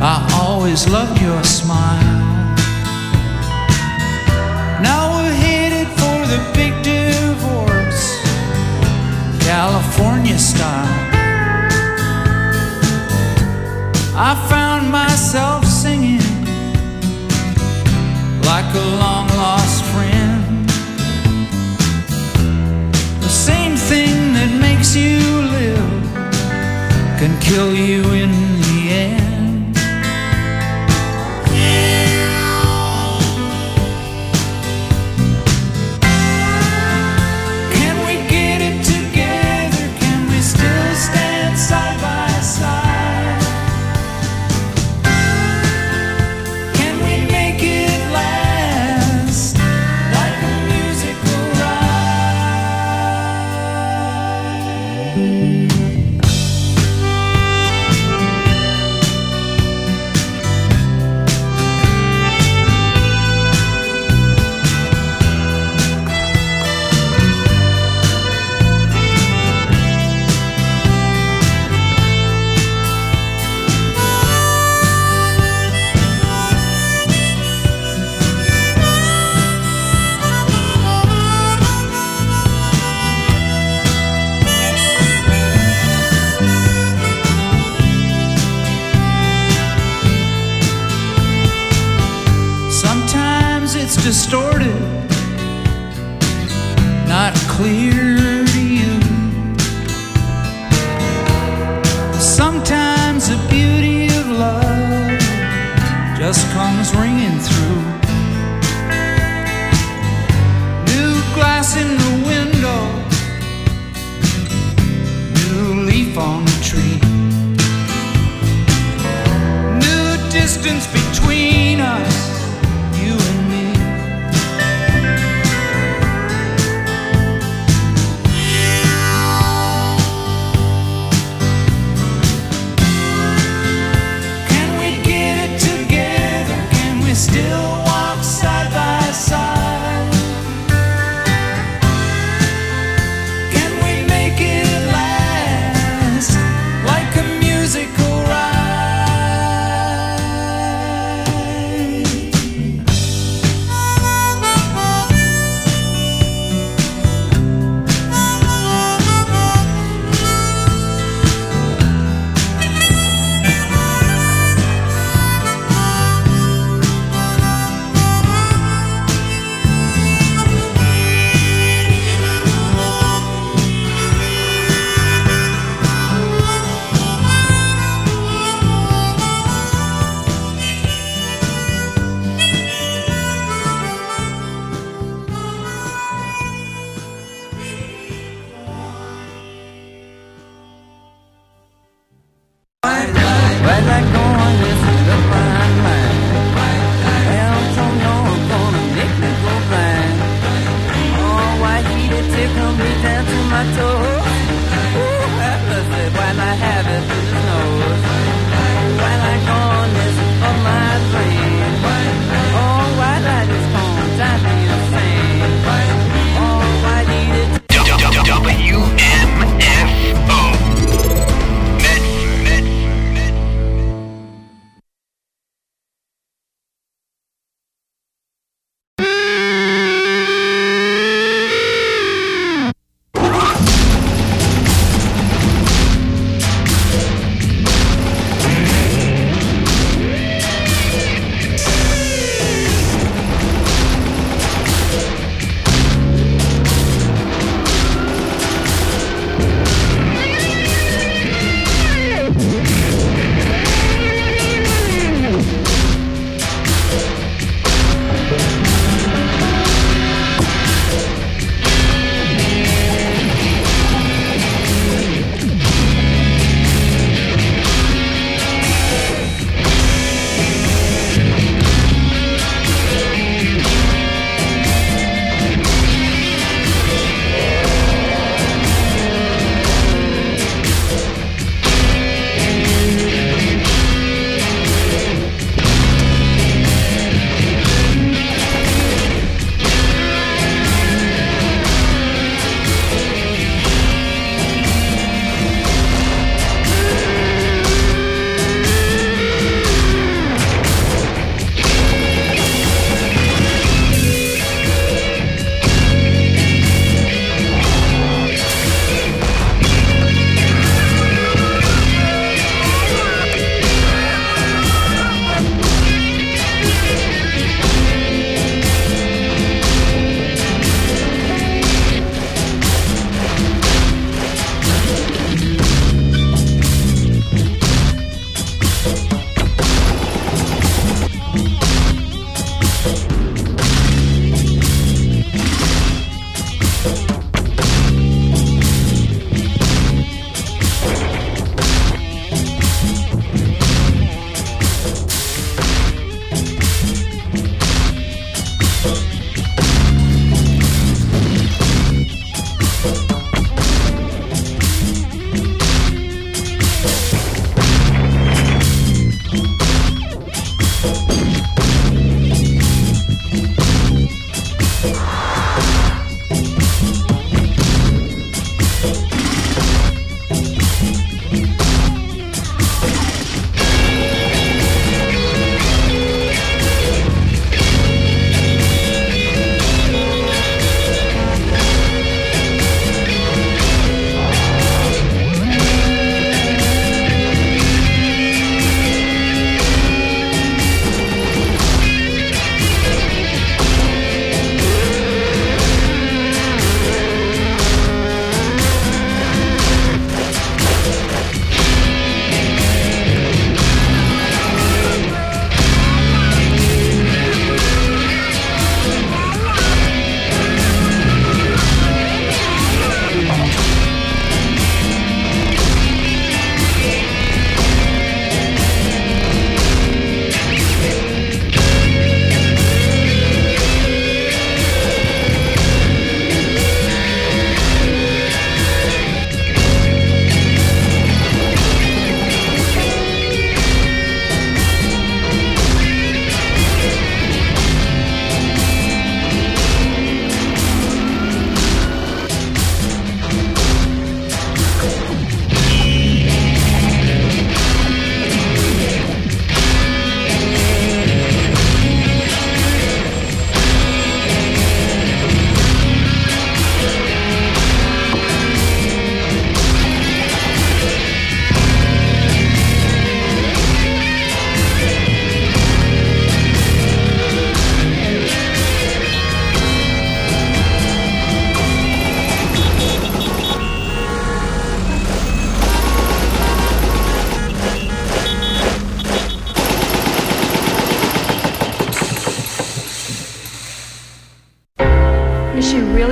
I always loved your smile. Now we're headed for the big divorce, California style. I found myself singing like a long-lost friend. The same thing that makes you live can kill you in the end. Can we get it together? Can we still stand side by side? Can we make it last like a musical ride? It's distorted, not clear to you. Sometimes the beauty of love just comes ringing through. New glass in the window, new leaf on the tree, new distance between us, you and me. Still walk side by side. Can we make it last like a musical ride?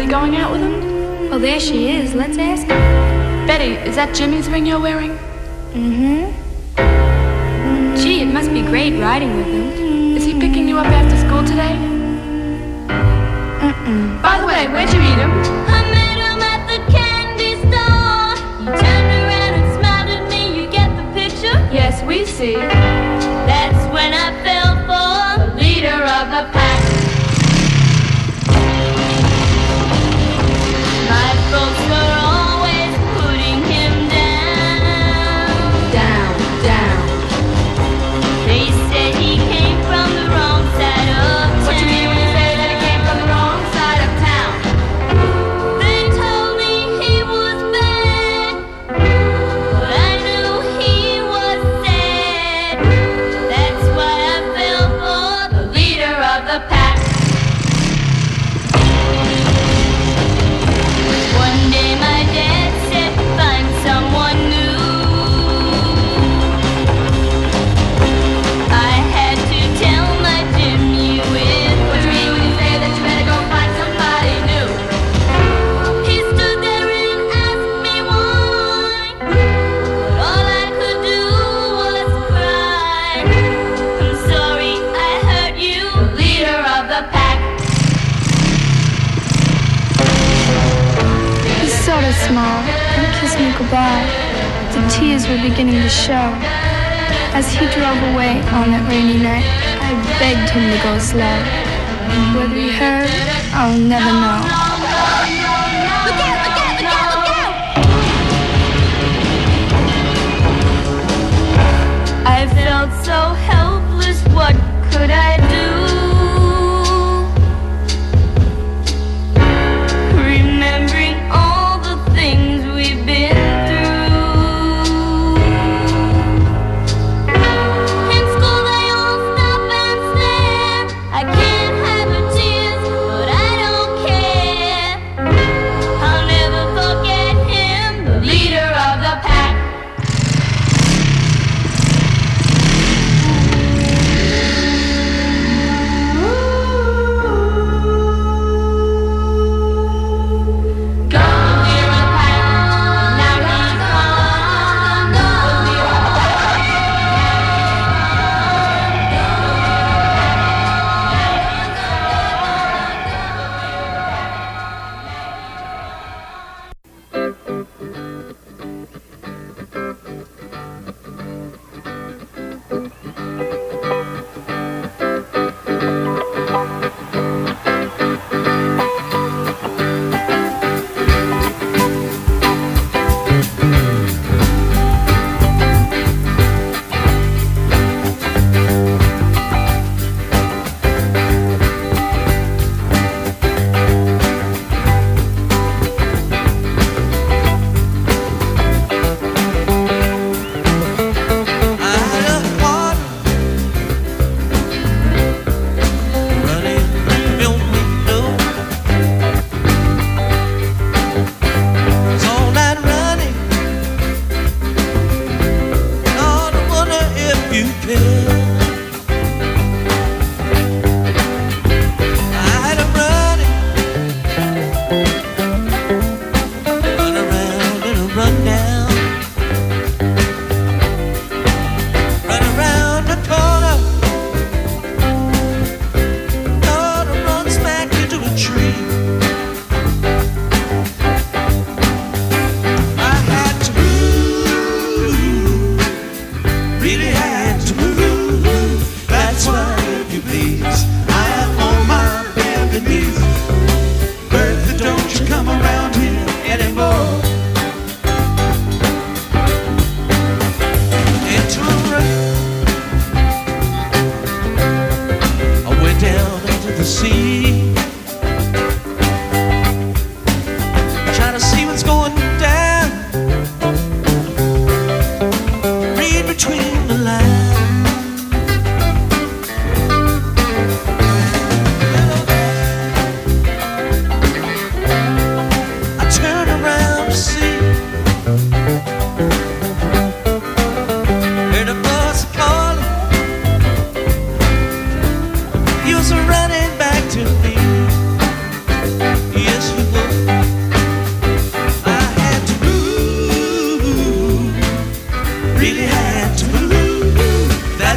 going out with him? Well, there she is. Let's ask her. Betty, is that Jimmy's ring you're wearing? Mm-hmm. Gee, it must be great riding with him. Is he picking you up after school today? Mm-mm. By the way, where'd you meet him? I met him at the candy store. You turned around and smiled at me. You get the picture? Yes, we see. That's when I fell for the leader of the pack. My folks were always putting him down. Down, down. They said he came from the wrong side of town. What you mean when you say that he came from the wrong side of town? They told me he was bad, but I knew he was sad. That's why I fell for the leader of the pack. One day my dad said, find someone new. I had to tell my Jim you with What you mean when you say that you better go find somebody new? He stood there and asked me why, but all I could do was cry. I'm sorry I hurt you, leader of the pack. He sort of smiled and kissed me goodbye. The tears were beginning to show. As he drove away on that rainy night, I begged him to go slow. Whether he heard, I'll never know. Look out, look out, look out, look out! I felt so helpless, what could I do? Remembering all the things we've been through. In school they all stop and stare. I can't have her tears, but I don't care. I'll never forget him, the leader of the pack.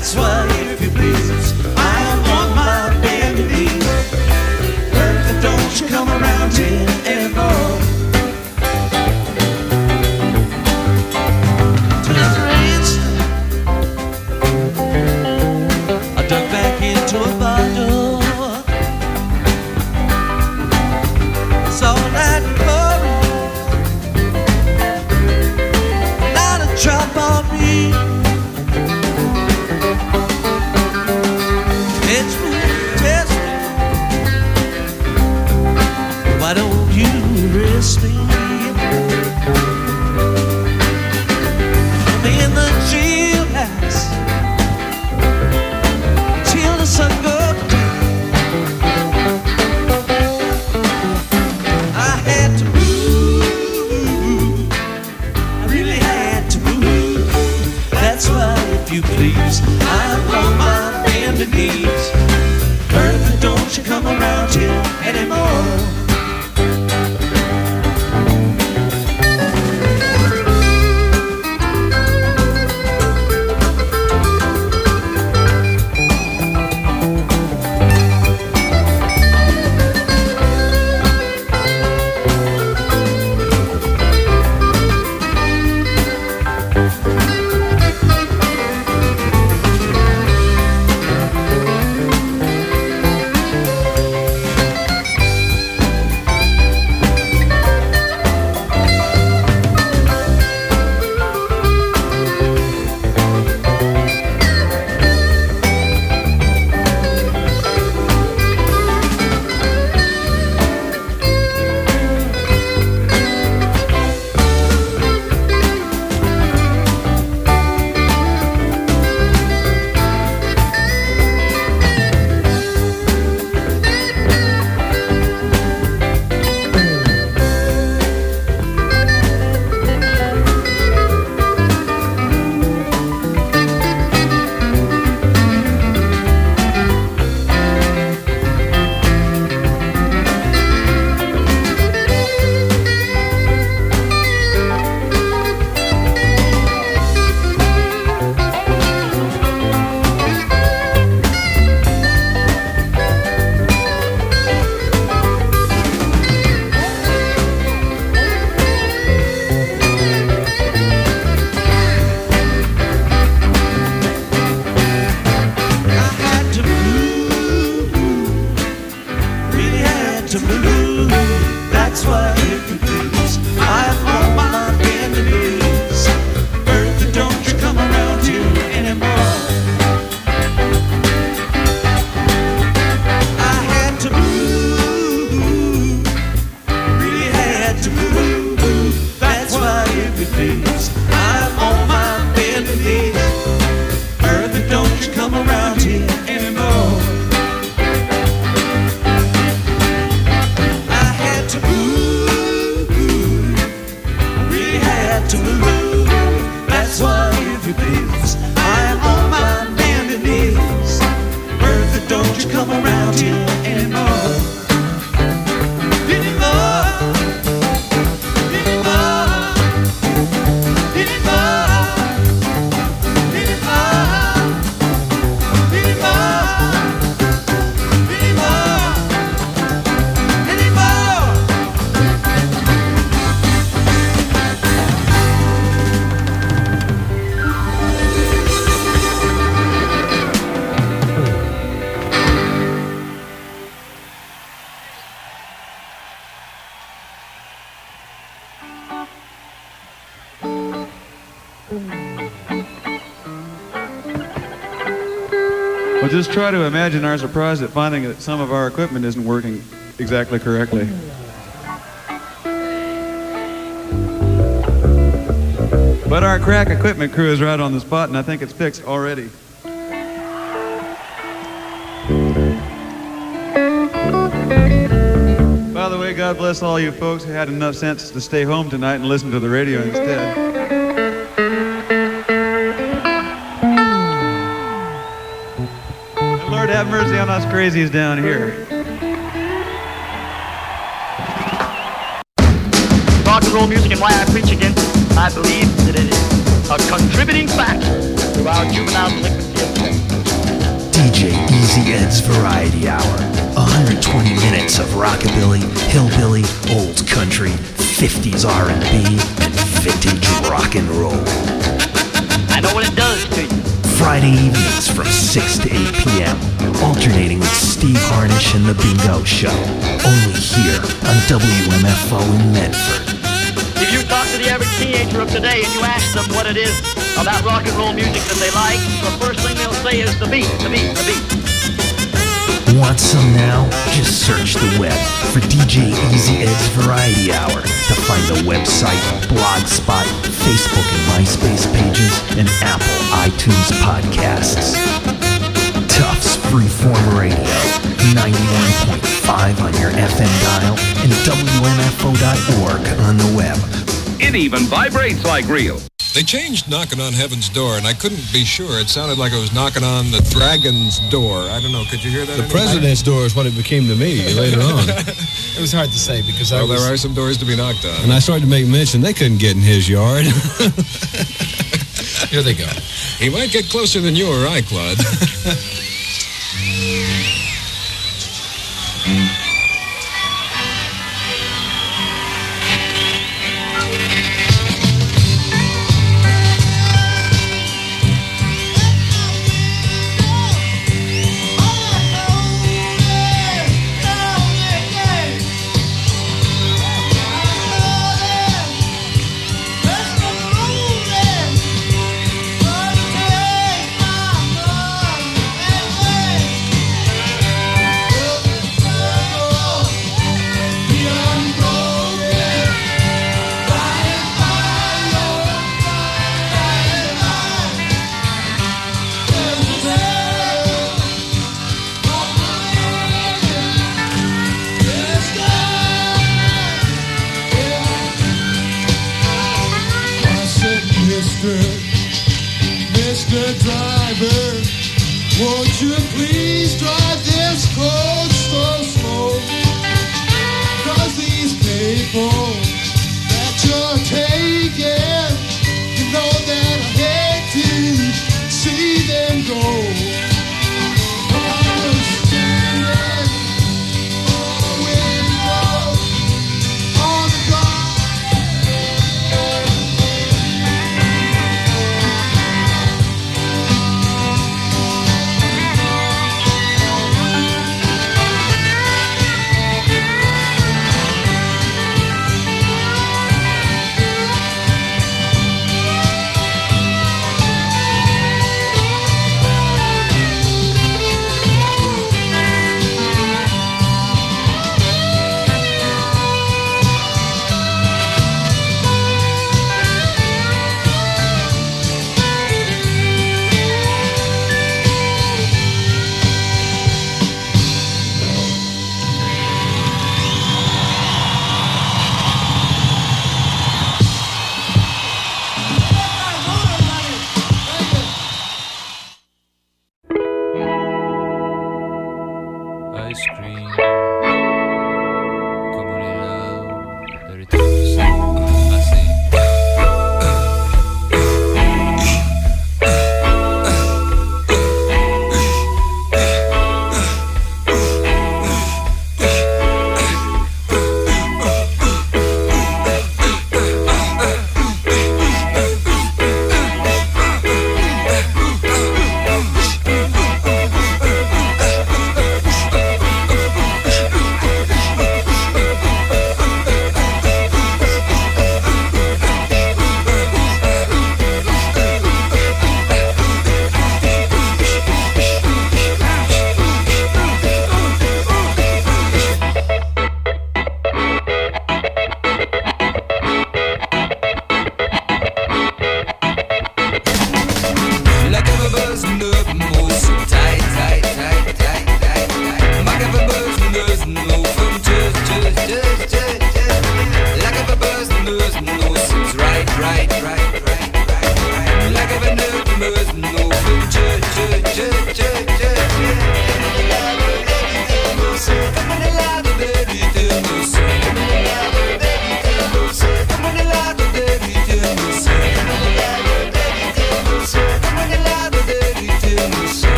That's why, if you please, I am on my bended knees. Bertha, don't you come around here anymore. To the rains, I dug back into a bottle. Saw that pouring, not a drop on me. It's testing. Why don't you arrest me? I'm in the jailhouse till the sun goes down. I had to move. I really had to move. That's why, if you please, I'm on my bended knees. Bertha, don't you come around here anymore. To move. That's why, if you please, I'm on my bended knees. Bertha, don't you come around here anymore. I had to move, really had to move. That's why, if you please, I'm on my bended knees. Bertha, don't you come around here anymore. To move. That's why, if you please, I'm on my bended knees. Bertha, don't you come around here anymore. Anymore. Anymore. Anymore. Anymore. Anymore. Anymore. Well, just try to imagine our surprise at finding that some of our equipment isn't working exactly correctly. But our crack equipment crew is right on the spot, and I think it's fixed already. By the way, God bless all you folks who had enough sense to stay home tonight and listen to the radio instead. And Lord have mercy on us crazies down here. Rock and roll music and why I preach against it, I believe that it is a contributing factor to our juvenile delinquency of sex. Ed's Variety Hour. 120 minutes of rockabilly, hillbilly, old country, 50s R&B, and vintage rock and roll. I know what it does to you. Friday evenings from 6 to 8 p.m. Alternating with Steve Harnish and The Bingo Show. Only here on WMFO in Medford. If you talk to the average teenager of today and you ask them what it is about rock and roll music that they like, the first thing they'll say is the beat, the beat, the beat. Want some now? Just search the web for DJ Easy Ed's Variety Hour to find the website, Blogspot, Facebook and MySpace pages, and Apple iTunes podcasts. Tufts Freeform Radio, 91.5 on your FM dial, and WMFO.org on the web. It even vibrates like real. They changed Knocking on Heaven's Door, and I couldn't be sure. It sounded like it was knocking on the dragon's door. I don't know. Could you hear that? The president's door is what it became to me later on. It was hard to say because there are some doors to be knocked on. And I started to make mention they couldn't get in his yard. Here they go. He might get closer than you or I, Claude. Mr. Driver, won't you please drive this coach so slow? 'Cause these people that you're taking, you know that I hate to see them go. I'm standing on the window on the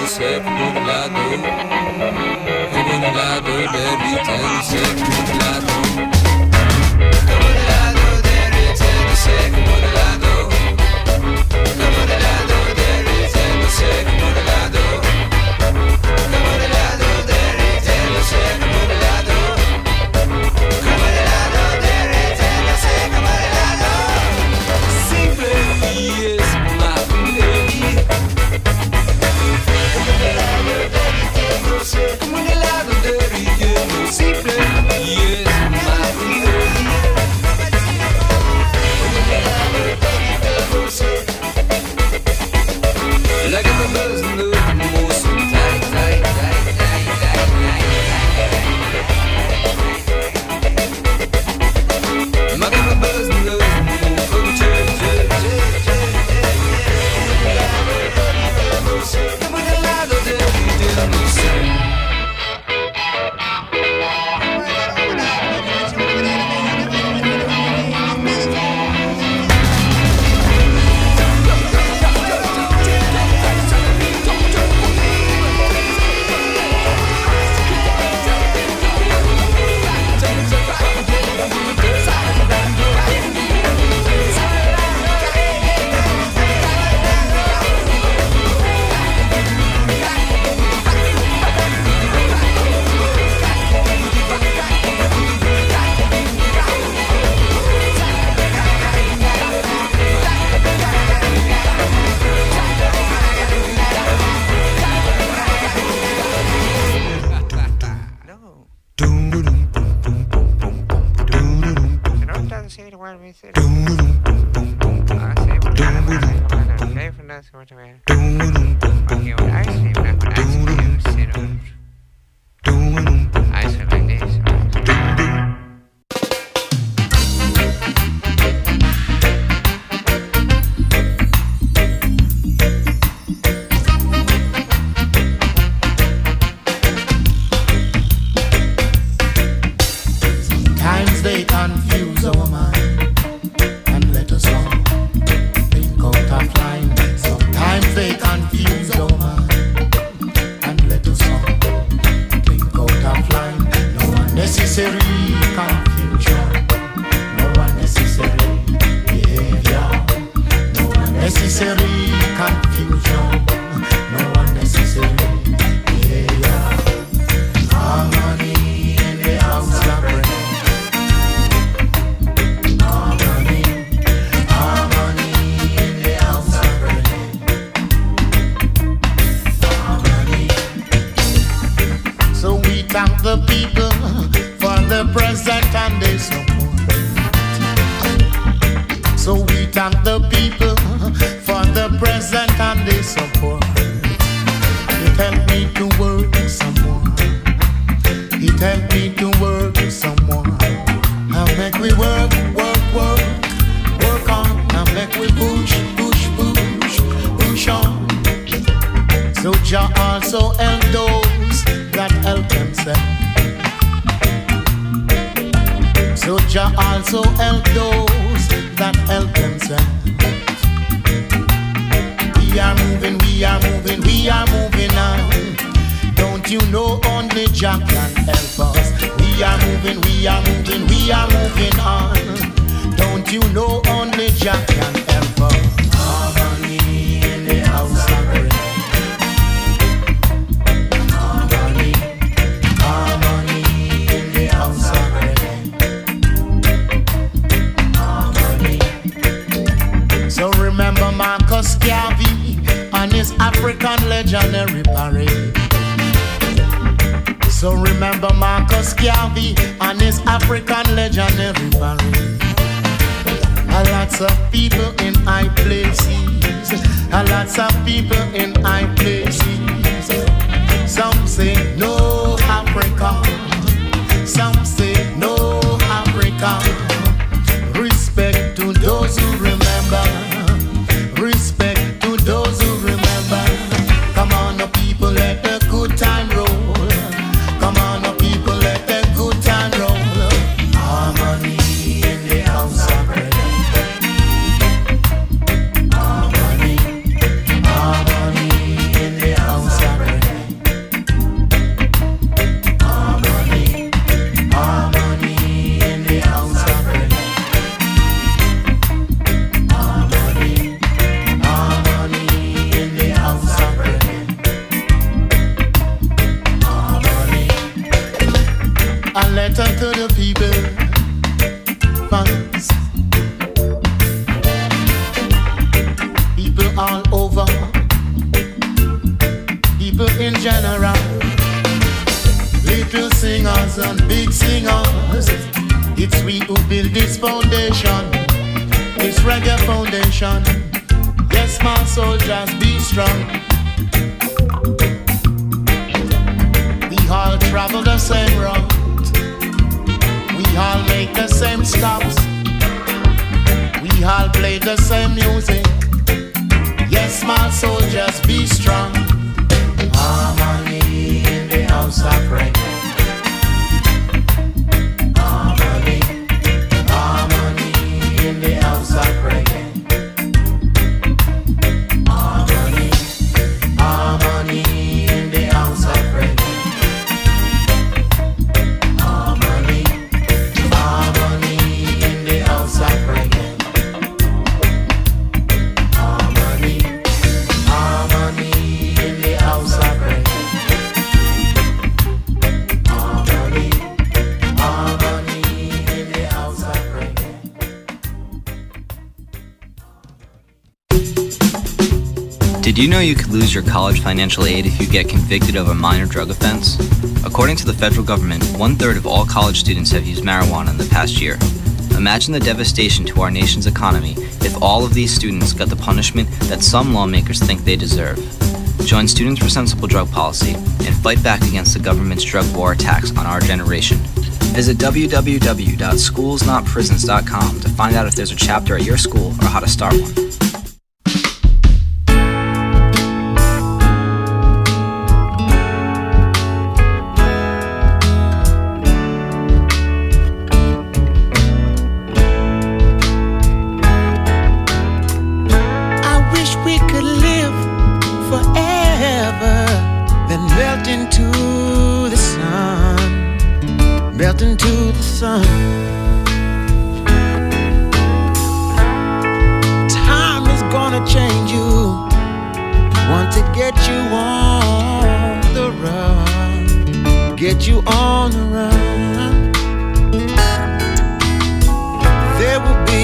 do certo por lado. Como no lado derretendo seco por lado. Como no lado derretendo seco por lado. Como no lado derretendo seco por lado. Como no lado derretendo seco por lado. Como no lado derretendo seco por lado. Simple is my baby. Como un helado derritiendo simple y es más melodía. Como un helado derritiendo like a buzz in the motion. Tight, tight, tight, tight, tight, tight. My got a buzz in the motion. Como un helado derritiendo simple. people in general. Little singers and big singers. It's we who build this foundation, this reggae foundation. Yes, my soldiers, be strong. We all travel the same route. We all make the same stops. We all play the same music. Yes, my soldiers, be strong. Harmony in the house of reggae. Harmony, harmony in the house of reggae. Harmony, harmony in the house of reggae. Harmony, harmony in the house of reggae. Harmony, harmony in the house of reggae. Harmony, harmony in the house of reggae. Did you know you could lose your college financial aid if you get convicted of a minor drug offense? According to the federal government, 1/3 of all college students have used marijuana in the past year. Imagine the devastation to our nation's economy if all of these students got the punishment that some lawmakers think they deserve. Join Students for Sensible Drug Policy and fight back against the government's drug war attacks on our generation. Visit www.schoolsnotprisons.com to find out if there's a chapter at your school or how to start one. I wish we could live forever, then melt into the sun, melt into the sun. Time is gonna change you, want to get you on the run, get you on the run. There will be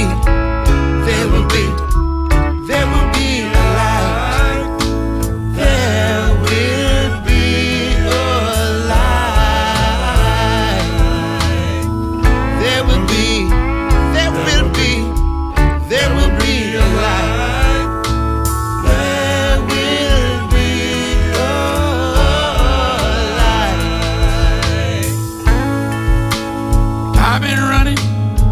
a light. There will be a light. There will be a light. There will be a light. I've been running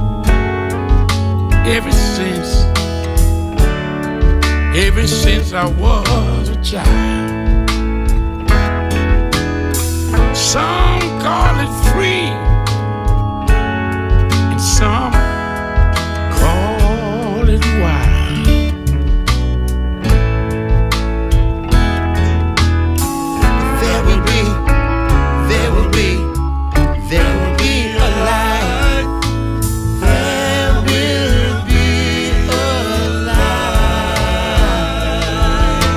ever since I was a child. Some call it free, and some call it wild. There will be a light. There will be a light.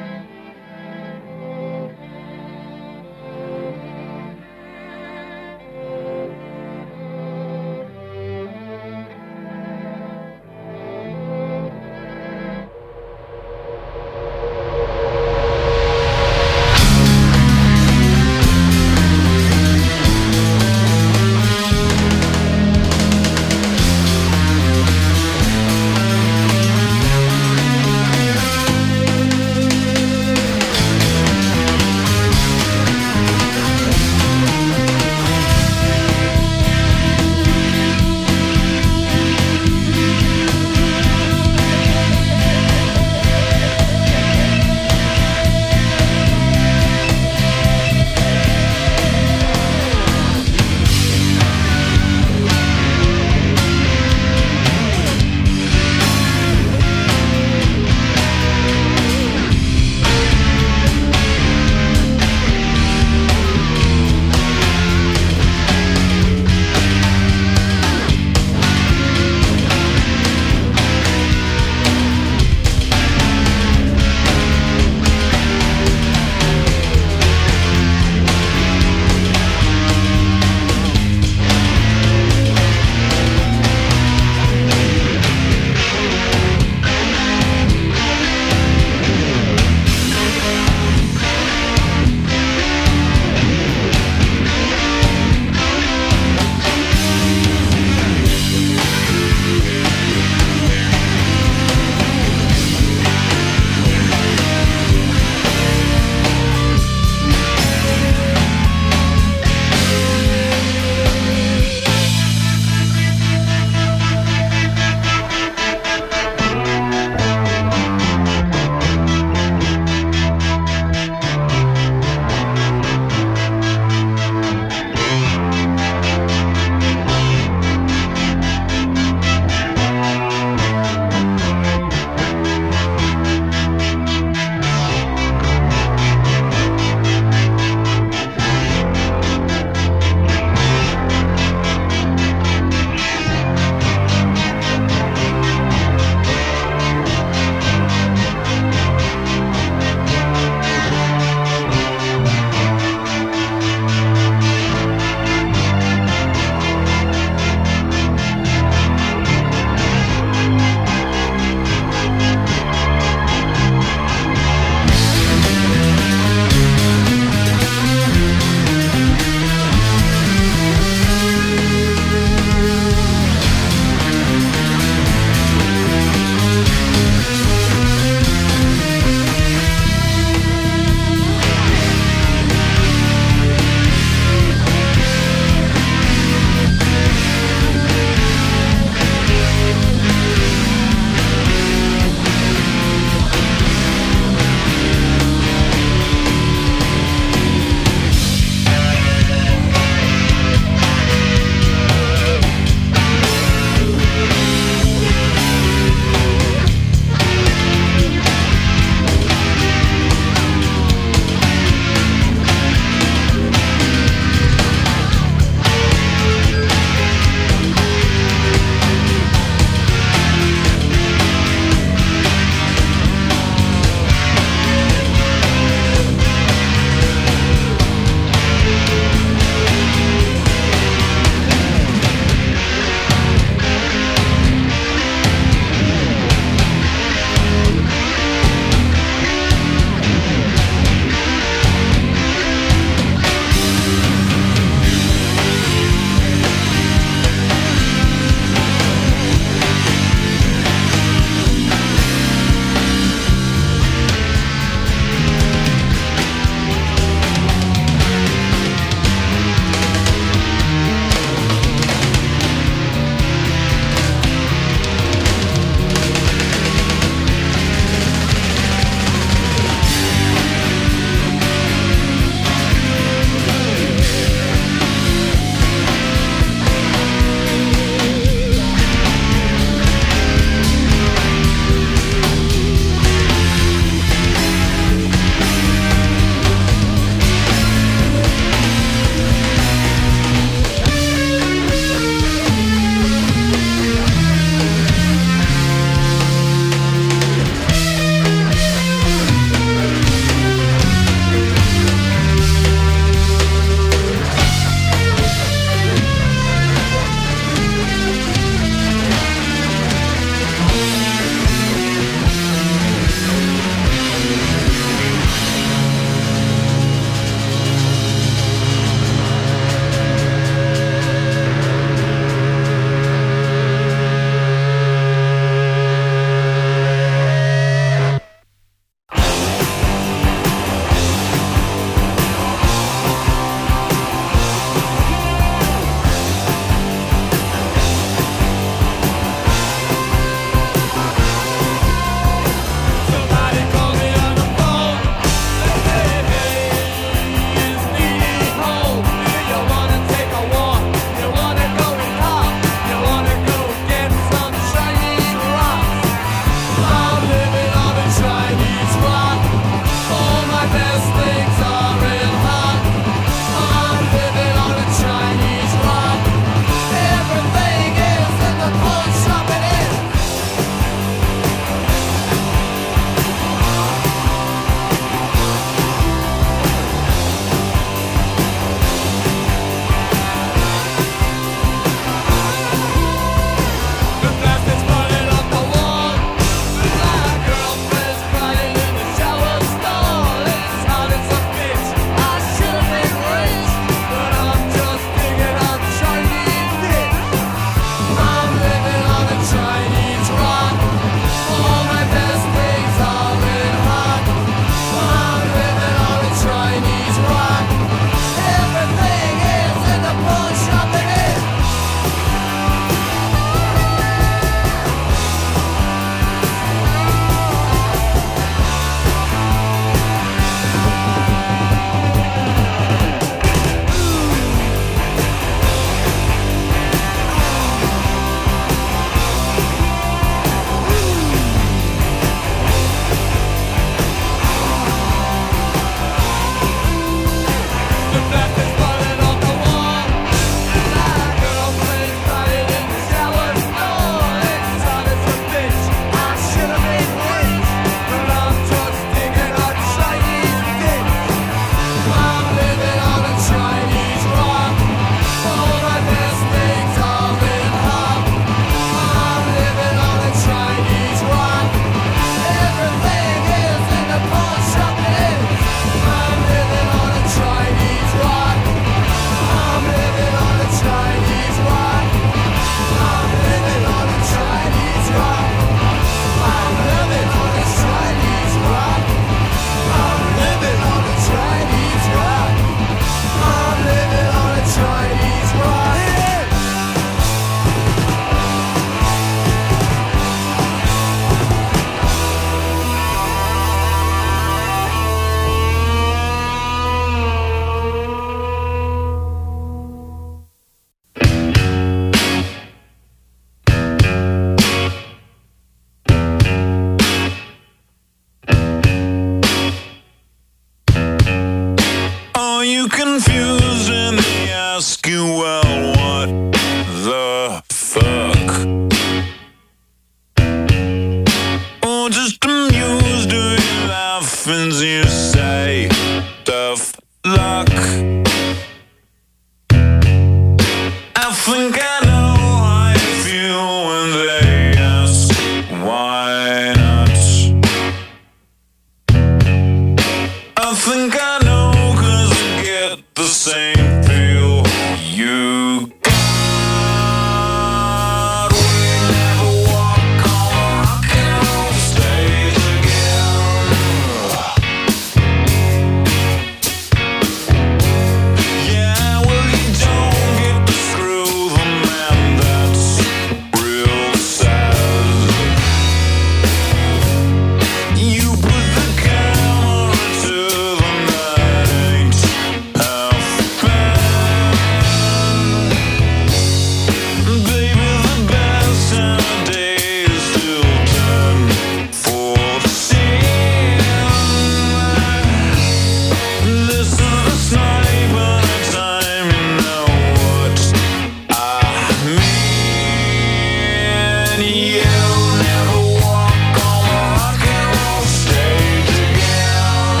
and you never walk on the rock and roll stage again.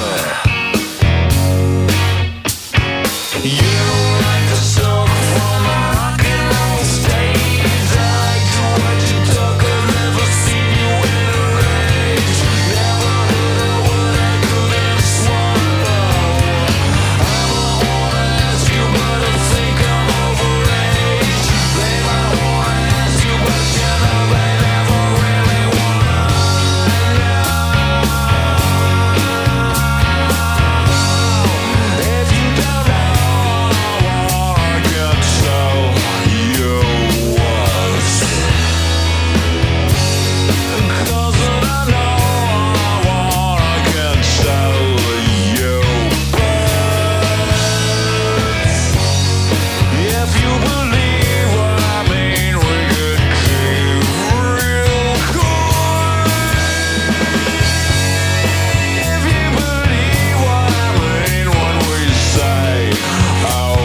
You don't like the smoke from the rock and roll stage. I like the way you talk, I've never seen you in a rage. Never heard a word I couldn't swallow. I don't wanna ask you, but I think I'm overaged. Babe, I wanna ask you, but can I, babe, never really wanna know. If you don't know, I can tell you once. 'Cause I know I can tell you if you believe what I mean, we could keep real cool. If you believe what I mean when we say, oh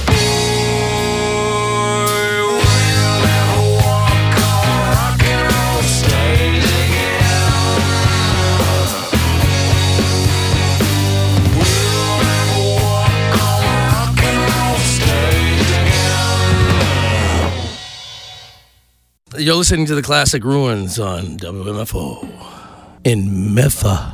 boy, we'll never walk on rock and roll stage again. We'll never walk on rock and roll stage again. You're listening to the classic Ruins on WMFO in Memphis.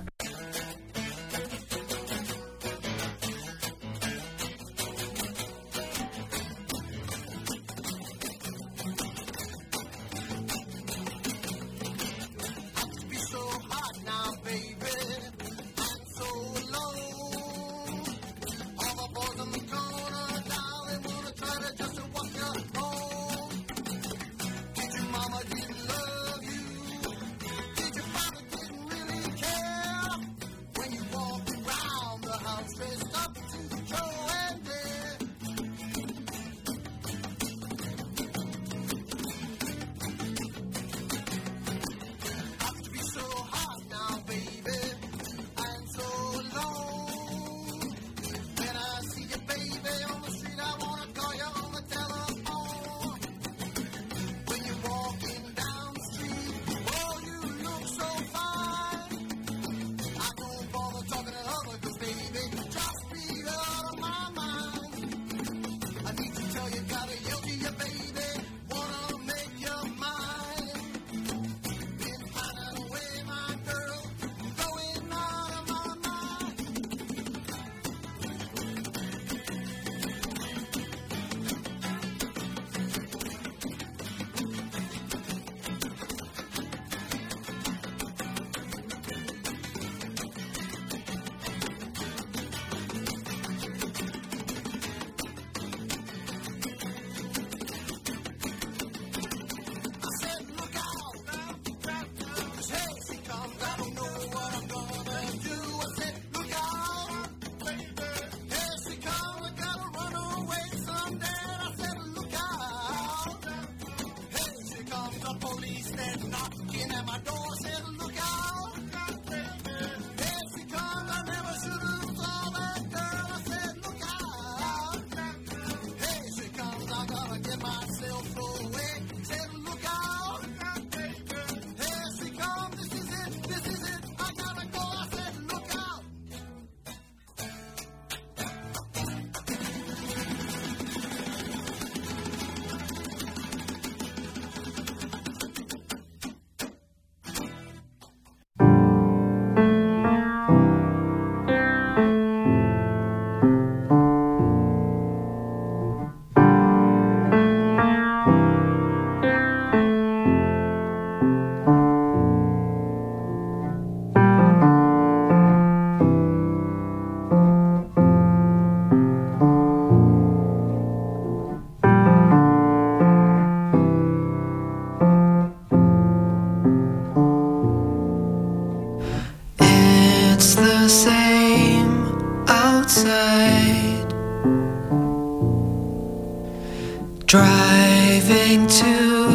Driving to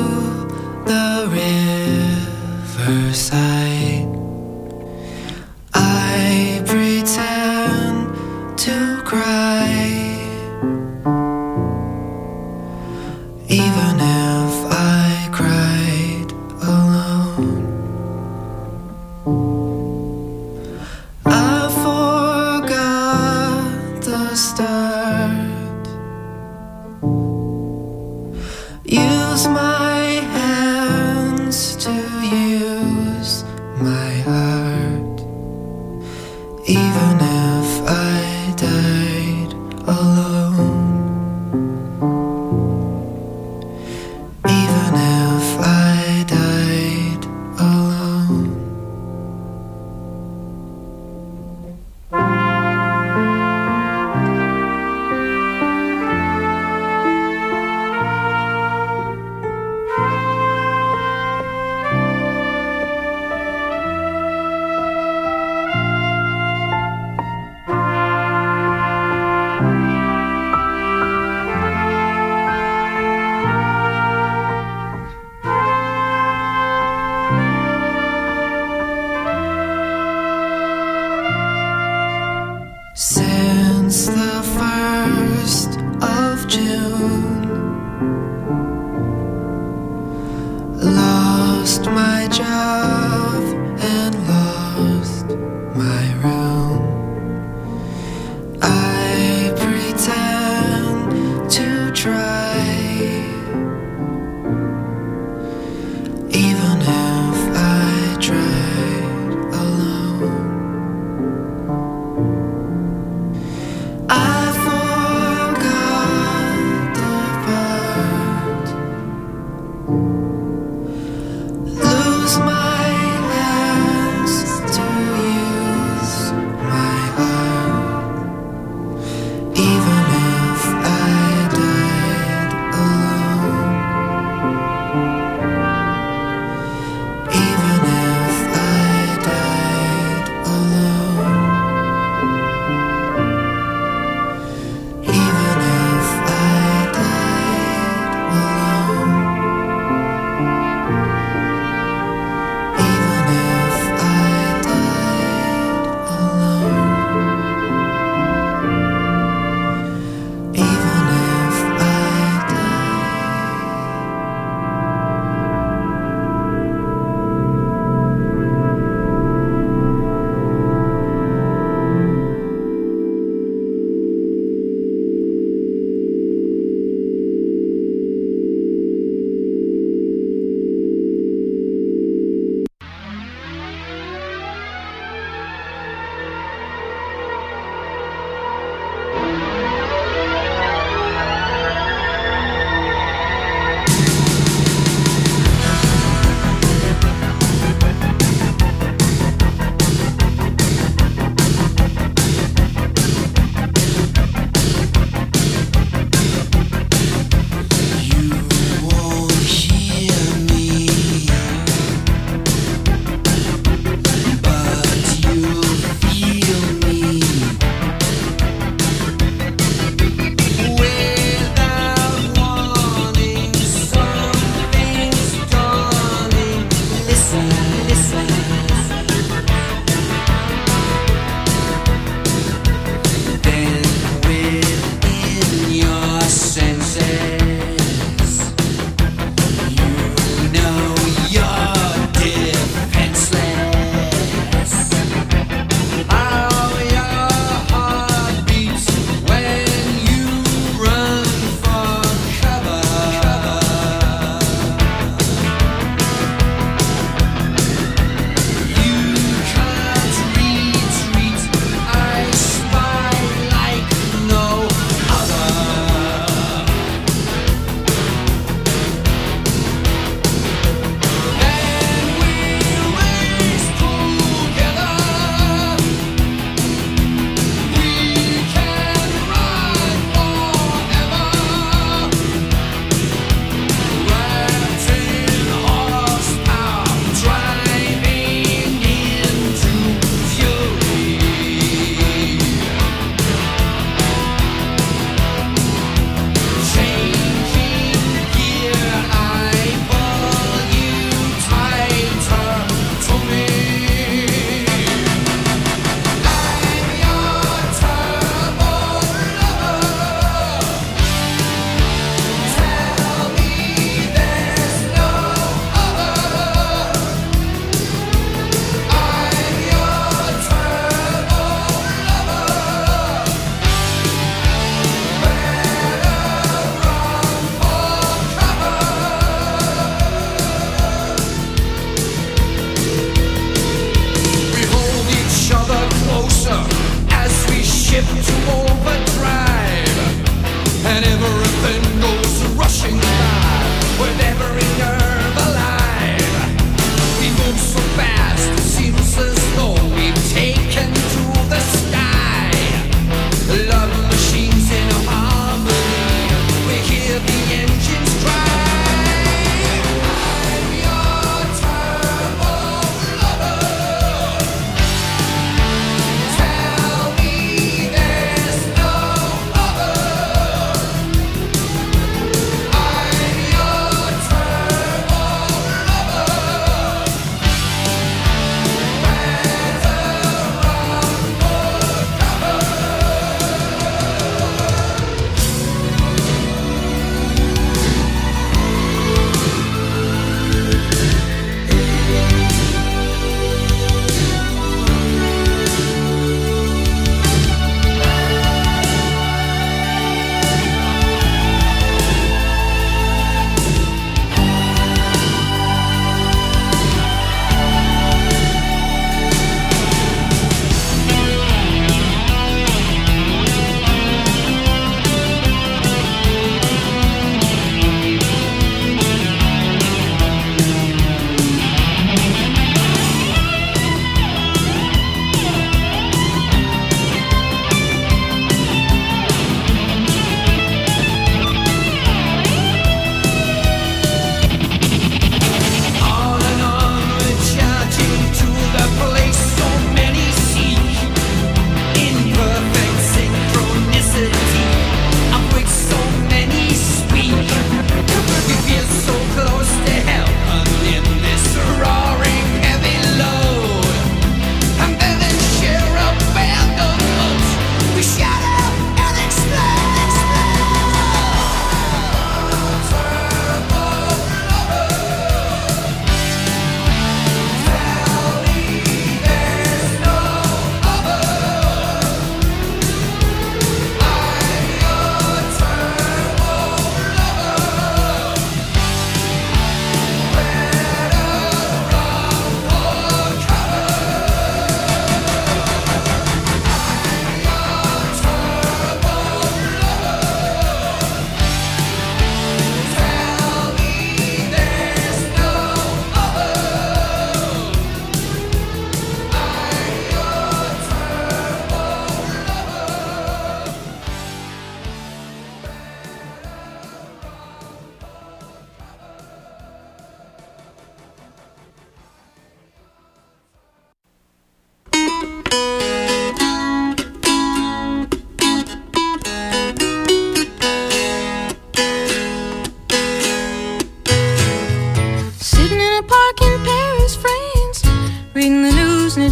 the riverside, I pretend to cry, even if I cry. Use my hands to use my heart, even if I died alone, even if I died alone. Since the 1st of June, lost my job and lost my room. I pretend to try, even if I tried alone. I forgot the part. Lose my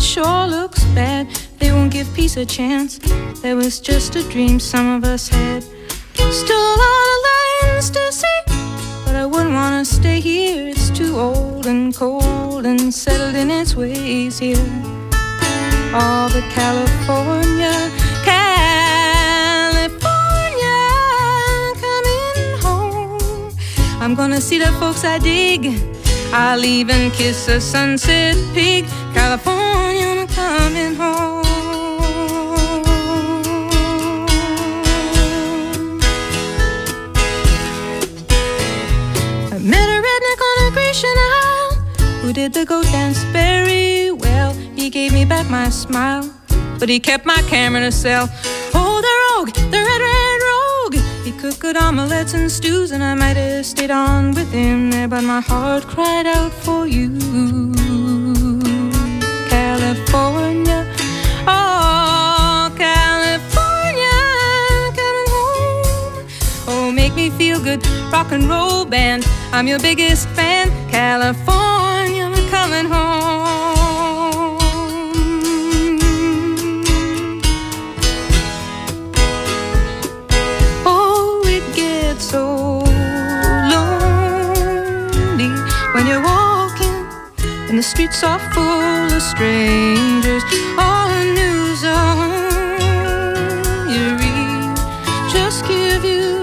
sure looks bad. They won't give peace a chance. That was just a dream some of us had. Still a lot of lands to see, but I wouldn't want to stay here. It's too old and cold and settled in its ways here. All but California, California, coming home. I'm gonna see the folks I dig. I'll even kiss a sunset pig. California, I'm coming home. I met a redneck on a Grecian Isle who did the goat dance very well. He gave me back my smile, but he kept my camera in a cell. Oh, the rogue, the red rogue. He cooked good omelets and stews, and I might have stayed on with him there, but my heart cried out for you. California, oh, California, coming home. Oh, make me feel good, rock and roll band. I'm your biggest fan. California, I'm coming home. Oh, it gets so lonely when you're walking and the streets are full of strangers. All the news on you read just give you